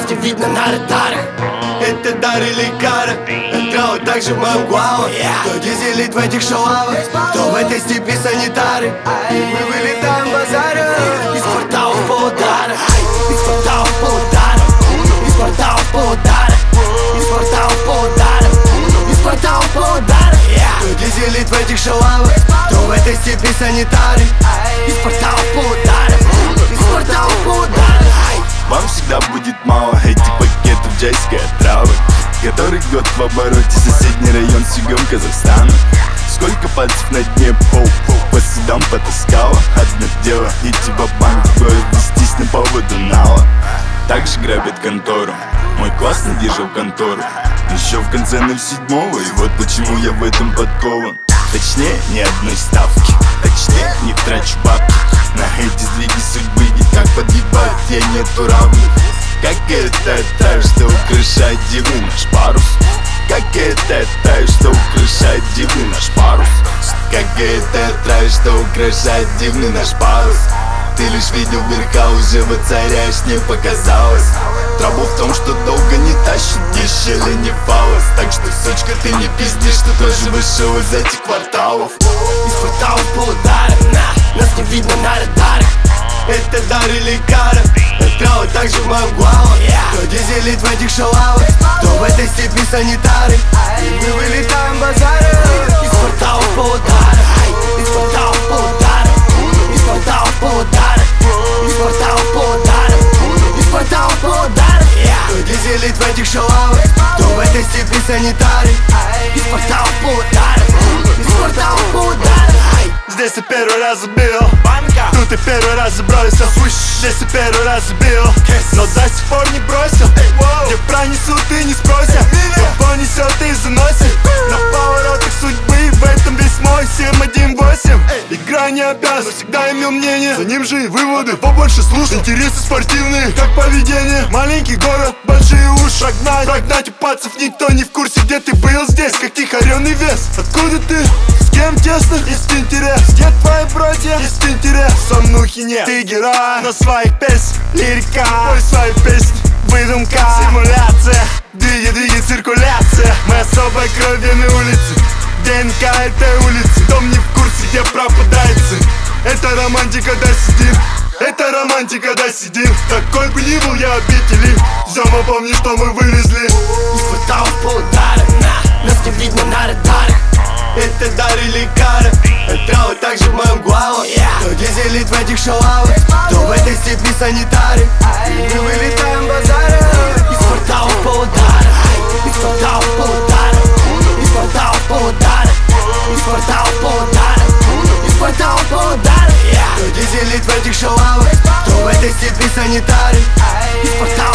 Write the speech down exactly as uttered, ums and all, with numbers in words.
не видно на радарах. Это дар или кара, трава также в моем главу. Кто дизелит в этих шалавах, кто в этой степи санитары. Мы вылетаем базарю из кварталов полудара, из кварталов полудара, из кварталов полудара, из кварталов полудара, из кварталов полудара. Кто дизелит в этих шалавах, кто в этой степи санитары. Из кварталов полудара, из кварталов полудара. Вам всегда будет мало этих пакетов джайской отравы, который год в обороте соседний район с югом Казахстана. Сколько пальцев на дне пол, по судам потаскала. Одно дело идти в банк, другое вестись на поводу нала. Также грабят контору, мой классно держал контору. Еще в конце ноль седьмого, и вот почему я в этом подкован. Точнее, ни одной ставки, точнее, не трачу бабки на эти сдвиги судьбы, и так подъебать я нету равных. Как это та, что украшает дивный наш парус? Как это та, что украшает дивный наш парус? Как это та, что украшает дивный наш парус? Ты лишь видел верха, уже воцаряешь, не показалось. Трабл в том, что долго не тащит дешевле не фалос. Так что, сучка, ты не пиздишь, что тоже вышел из этих кварталов. Из кварталов полудара, на, нас не видно на радарах. Это дар или кара, трава также в моем главу. Кто дизелит в этих шалавах, кто в этой степи санитары. Мы вылетаем базарю из кварталов полудара, из кварталов полудара, из кварталов полудара, из кварталов полудара, из кварталов полудара. Кто дизелит в этих шалавах, кто в этой степи санитары. Из кварталов полудара, из кварталов полудара. Здесь я первый раз забил, тут я первый раз забросил. Здесь я первый раз забил, но до сих пор не бросил. Где пронесут и не спросят, кто понесет и заносит. На поворотах судьбы в этом весь мой семь один восемь. Игра не обязана, всегда имел мнение, за ним же и выводы. Побольше слушай, интересы спортивные, как поведение. Маленький город, большие уши. Прогнать, прогнать у пацев, никто не в курсе, где ты был здесь. Каких орёный вес, откуда ты? С кем тесно? Есть интерес. Где твои братья? Есть интерес. Сомнухи нет. Ты герой, но своих песен лирика. Пой свои песни, выдумка, симуляция. Двиги, двиги, циркуляция. Мы особой кровью на улице. ДНК этой улицы. Дом не в курсе, где пропадается. Это романтика, да сидим. Это романтика, да сидим. Какой бы ни был я обители, Зёма, помни, что мы вылезли из кварталов полудара, на, нас не видно на радарах. Это дар или кара, трава также в моем главу. Кто дизелит в этих шалавах, кто в этой степи санитары. Мы вылетаем базарю из кварталов полудара, из кварталов полудара, из кварталов полудара, из кварталов полудара, из кварталов полудара. Кто дизелит в этих шалавах, кто в этой степи санитары. Из кварталов